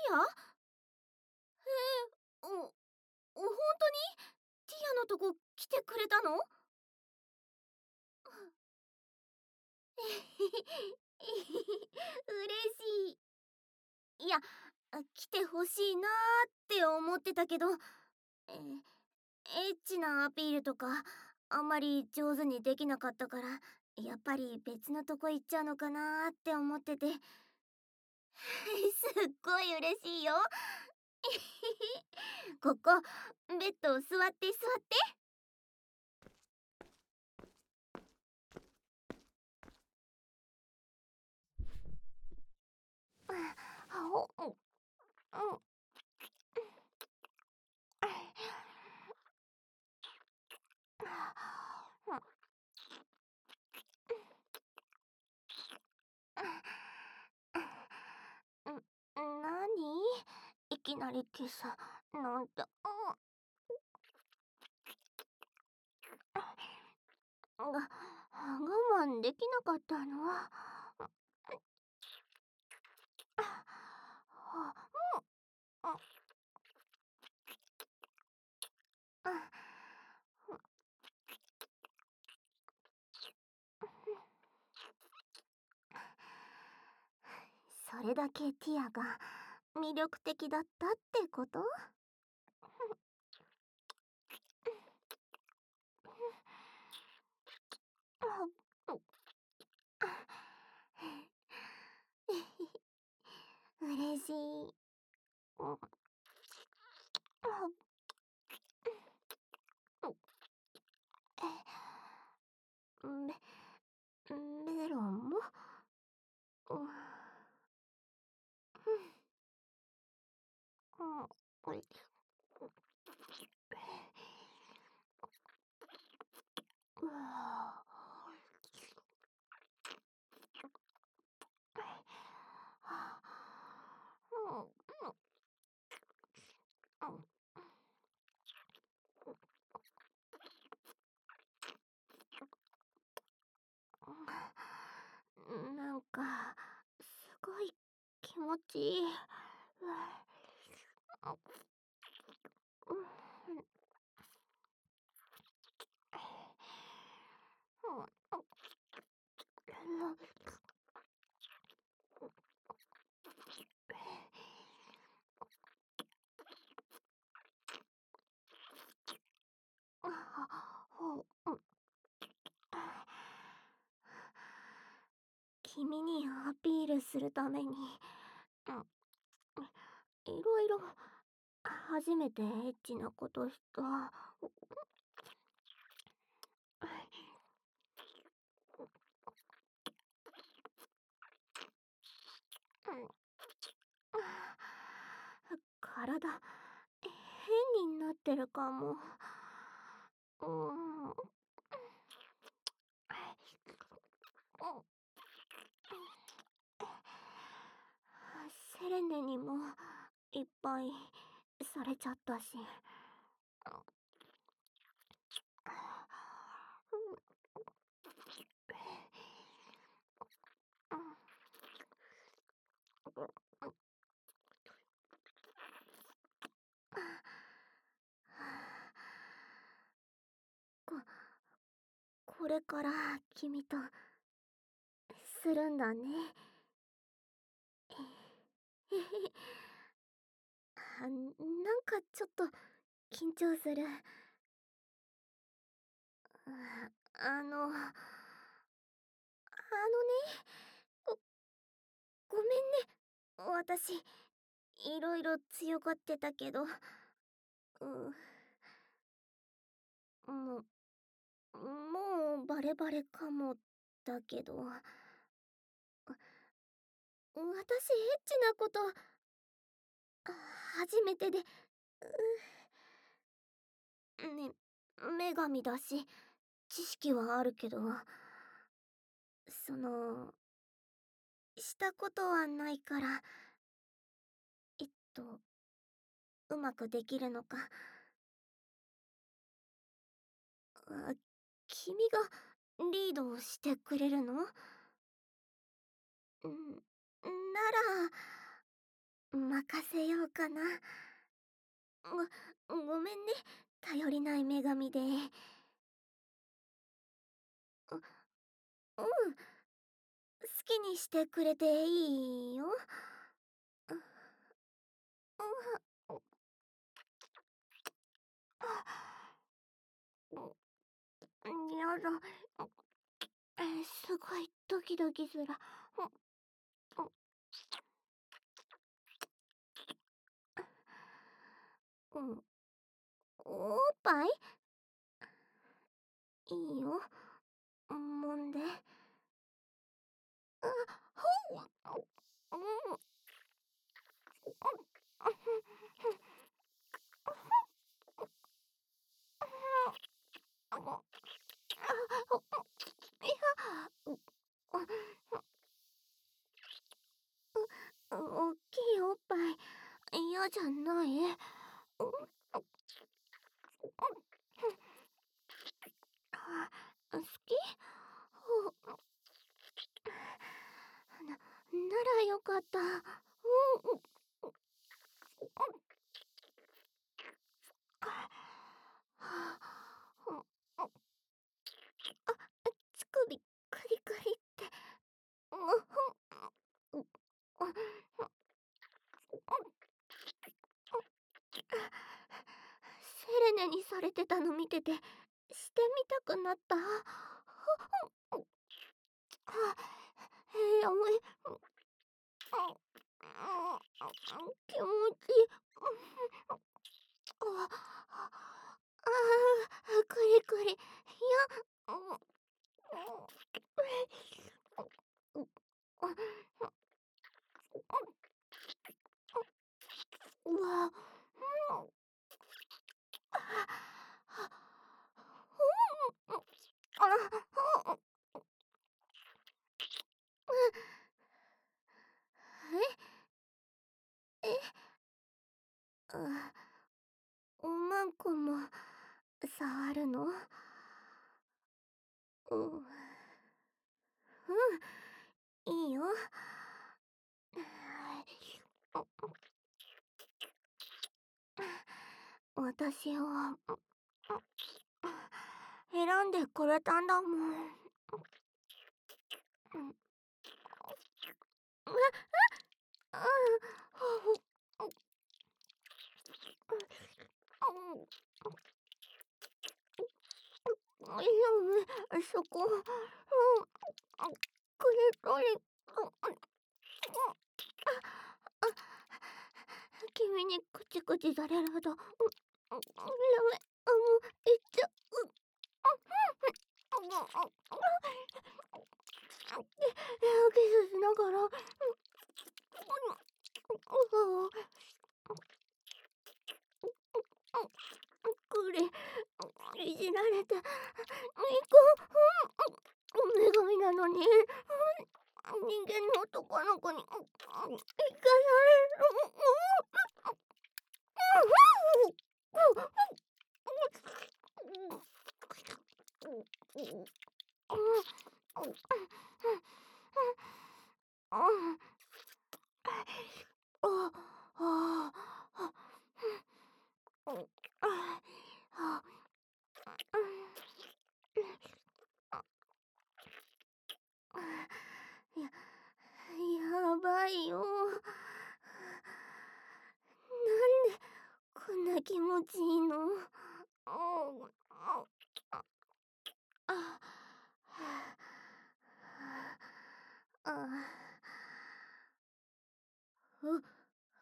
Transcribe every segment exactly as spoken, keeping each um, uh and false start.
ア？へえ、お、お、ほんとに？ティアのとこ来てくれたの？えへへ、嬉しい。いや、来てほしいなーって思ってたけど、え、エッチなアピールとかあんまり上手にできなかったから、やっぱり別のとこ行っちゃうのかなーって思ってて。すっごい嬉しいよ。ここ、ベッド座って座って。お、うん、ん、なに？いきなりキスなんて。が、我慢できなかったの。それだけティアが魅力的だったってこと？嬉しい。メ、メロンも？うん。うん。うわなんかすごい気持ちいい。君にアピールするために、いろいろ初めてエッチなことした。体変になってるかも。うん。セレネにもいっぱいされちゃったし。こ、これから君とするんだね。あ、なんかちょっと緊張する。あの、あのね、ご、ごめんね。私、いろいろ強がってたけど、うん、もう、もうバレバレかもだけど、私エッチなこと初めてで、ね、女神だし知識はあるけど、そのしたことはないから、えっとうまくできるのか。あ、君がリードをしてくれるの？ん、なら任せようかな。ご、ごめんね。頼りない女神で。う、うん。好きにしてくれていいよ。う、う、う、う、やだ。えー、すごいドキドキする。う、う、うん。おっぱいいいよ。揉んで。あ、ほう。うん。いや、おっきいおっぱい嫌じゃない？好き？ほな、ならよかった。うん。あ、乳首カリカリって。うん。セレネにされてたの見ててしてみたくなった。えー、おい、気持ちいい。ああ、くりくり。いや、うわ、あ、え、え、あ、おまんこも触るの？うん、うん、いいよ。私を選んでくれたんだもん。うん、いや、そこ、うん、くれとり、君にくちくちされると、うん、ダメ、あ、もう、いっちゃう。キスしながら、くれ、いじられて、ニコ、女神なのに、人間の男の子に、生かされる。や、やばいよ。なんでこんな気持ちいいの？あ、あ、う、う、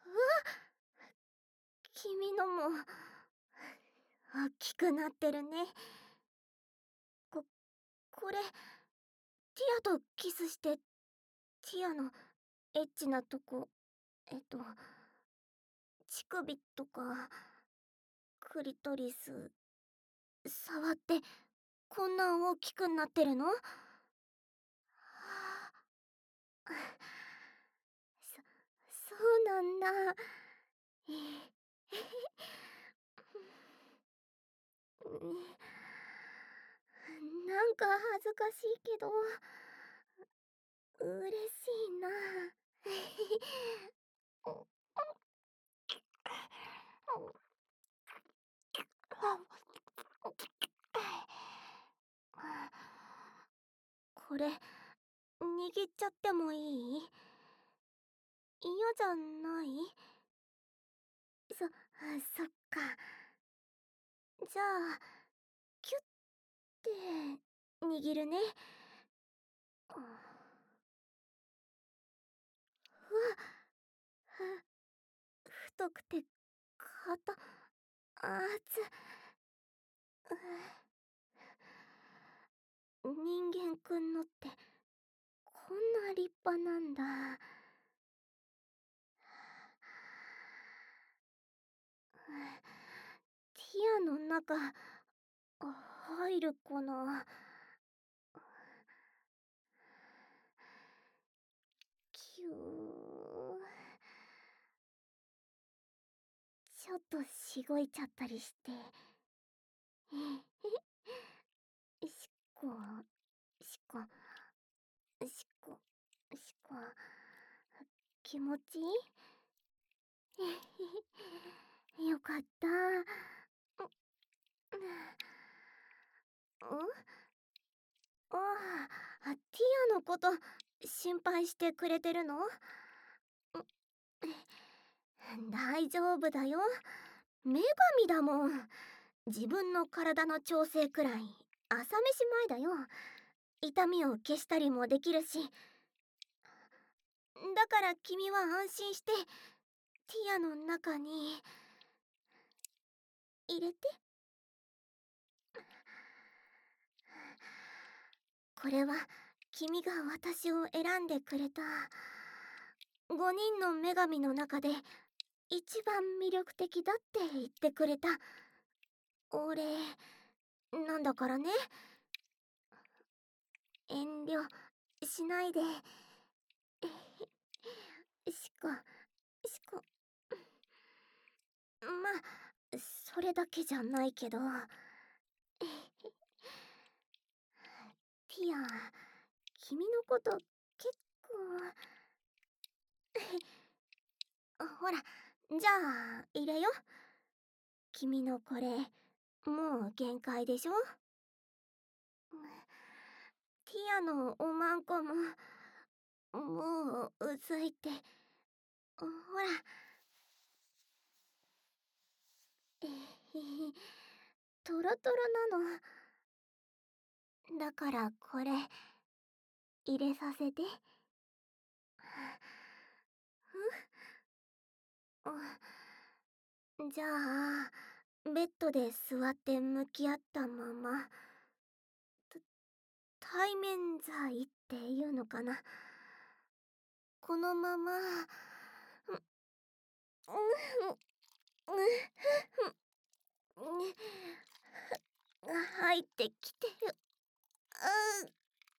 君のも大きくなってるね。こ、これ、ティアとキスして、ティアのエッチなとこ、えっと、乳首とか、クリトリス、触って、こんな大きくなってるの？はあ、そ、そうなんだ。えへへなんか恥ずかしいけど、嬉しいな。 れ、握っちゃってもいい？嫌じゃない？そ、そっか。じゃあ、キュッて握るね。うわ、ふ、太くて硬、熱、う、人間くんのってこんな立派なんだ。ティアの中入るかな。キュー、ちょっとしごいちゃったりして。しこしこしこしこ、気持ちいい？よかった。うんああ、ティアのこと心配してくれてるの？大丈夫だよ。女神だもん。自分の体の調整くらい朝飯前だよ。痛みを消したりもできるし。だから君は安心してティアの中に入れて。これは君が私を選んでくれたごにんの女神の中で一番魅力的だって言ってくれたお礼なんだからね。遠慮しないで。しこしこ、まあそれだけじゃないけど。ティア、君のこと結構ほら、じゃあ入れよ。君のこれもう限界でしょ。ティアのおまんこももううずいて、ほら。えへへ、トロトロなの。だからこれ入れさせて。うん、じゃあベッドで座って向き合ったまま、対面罪っていうのかな。このまま、うん、うん、入ってきてる。うん、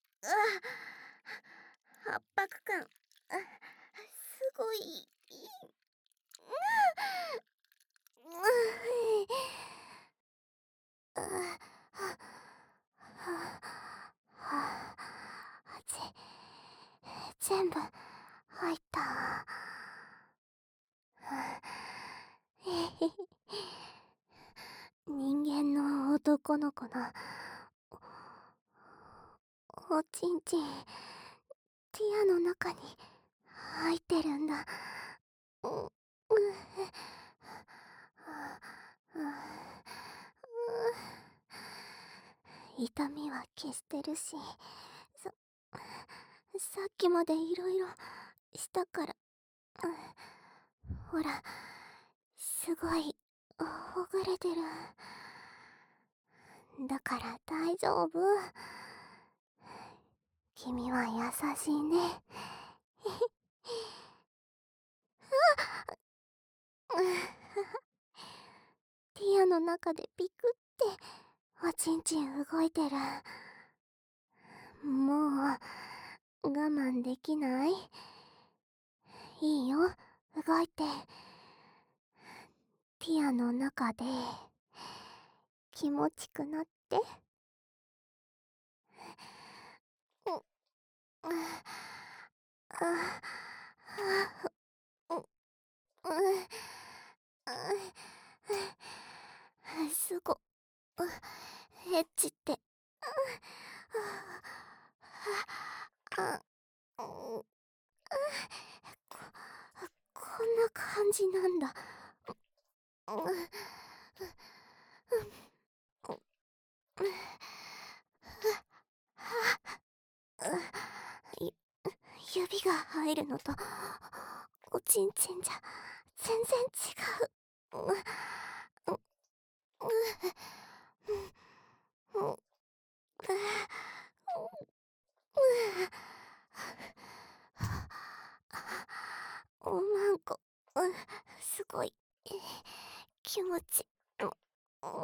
あ、圧迫感、すごい。全部入った。人間の男の子のおちんちん、ティアの中に入ってるんだ。う、う、痛みは消してるし、さ、さっきまでいろいろしたから、ほら、すごいほぐれてる。だから大丈夫。君は優しいね。ティアの中でピクっておちんちん動いてる。もう我慢できない？いいよ、動いて。ティアの中で気持ちくなって。う、ああ、う、う、すご、エッチって感じなんだ。ゆ指が入るのとおちんちんじゃ全然違う。なんかすごい気持ち。なにこ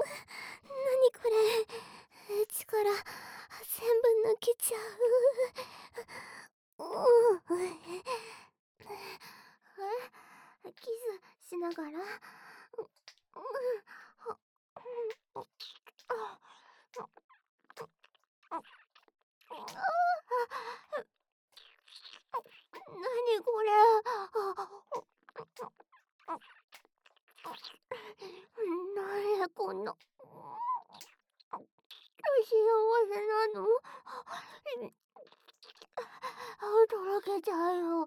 れ、力全部抜けちゃう。キスしながらなにこれ。なんでこんな幸せなの。とろけちゃうよ。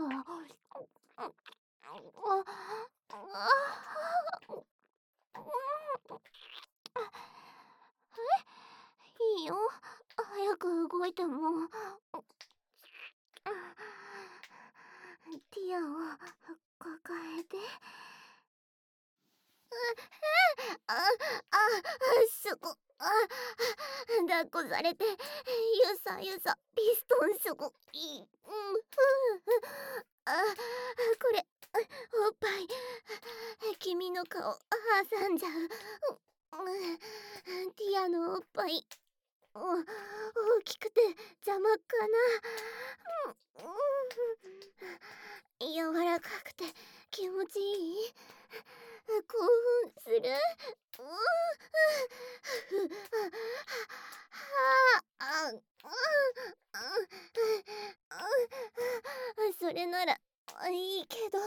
いいよ、早く動いても。ティアを抱えて。ああすごあ抱っこされてゆさゆさピストンすごい。うん、あこれおっぱい君の顔挟んじゃう。ティアのおっぱい大きくて邪魔かな。柔らかくて気持ちいい。興奮する。それならいいけど。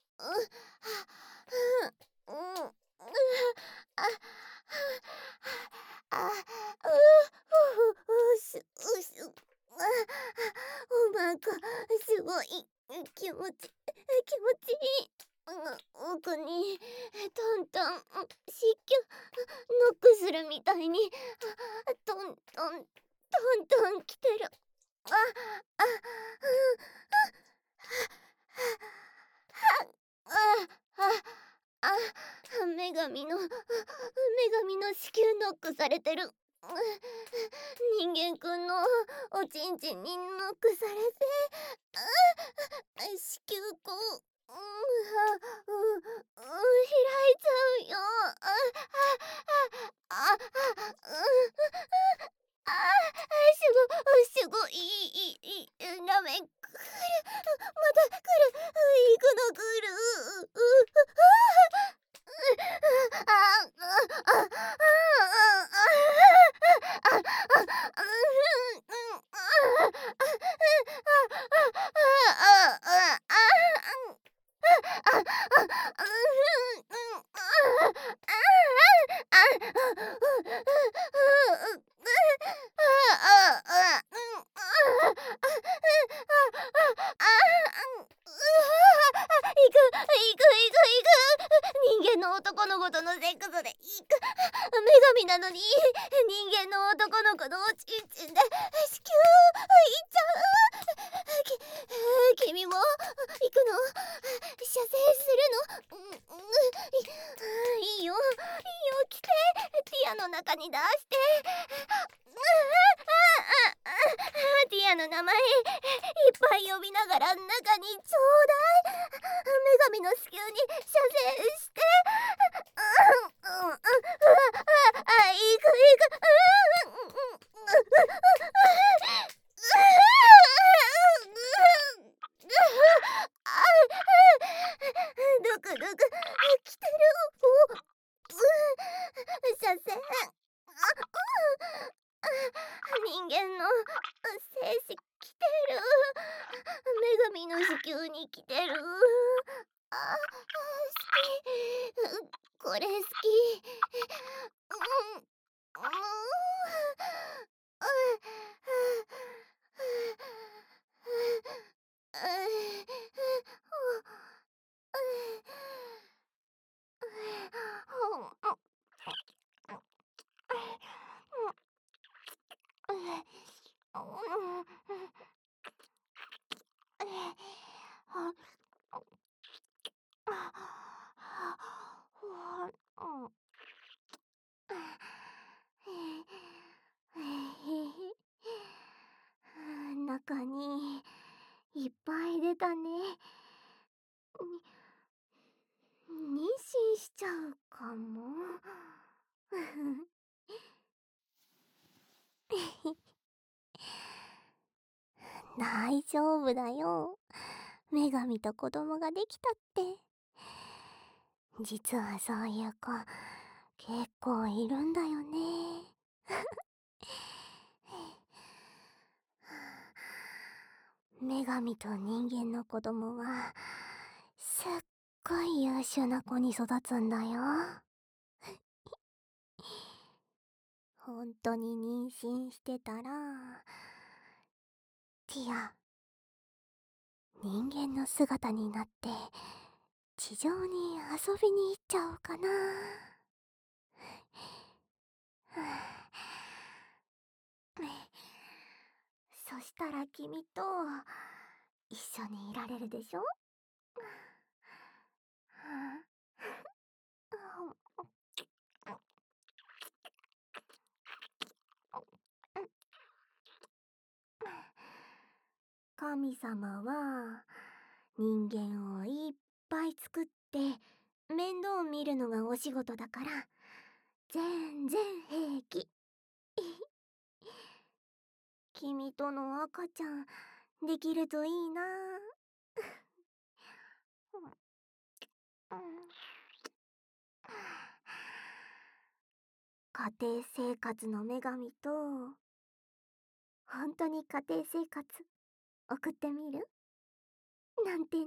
なんかすごい気持ち気持ちいい。奥にトントン湿気ノックするみたいにトントントントン来てる。ああああ女神の女神の子宮ノックされてる。人間くんのおちんちんにノックされて子宮口うんうん開いちゃうよ。ああああすごすごいいいいラメンくる。またくる。行くのくる。人間の男の子とのセックスでいく。女神なのに人間の男の子のおちんちんで子宮いっちゃう。き君も行くの。射精するの。いいよいいよ来て。ティアの中に出して。ティアの名前いっぱい呼びながら中にちょうだい。女神の子宮に射精して。あ、行く行く。ドクドク来てる。射精。人間の精子来てる。女神の子宮に来てる。あ、好き。これ好き。うんいっぱい出たね。に妊娠しちゃうかも。大丈夫だよ。女神と子供ができたって。実はそういう子、結構いるんだよね。女神と人間の子供は、すっごい優秀な子に育つんだよ。本当に妊娠してたら、ティア、人間の姿になって地上に遊びに行っちゃおうかな。そしたら君と一緒にいられるでしょ。神様は人間をいっぱい作って面倒見るのがお仕事だから全然平気。君との赤ちゃんできるといいな。家庭生活の女神と本当に家庭生活送ってみるなんてね。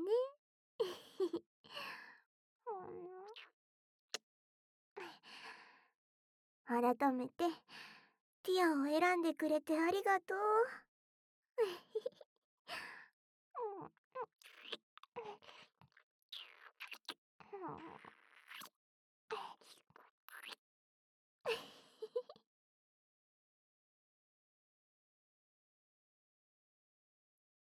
改めてティアを選んでくれてありがとう。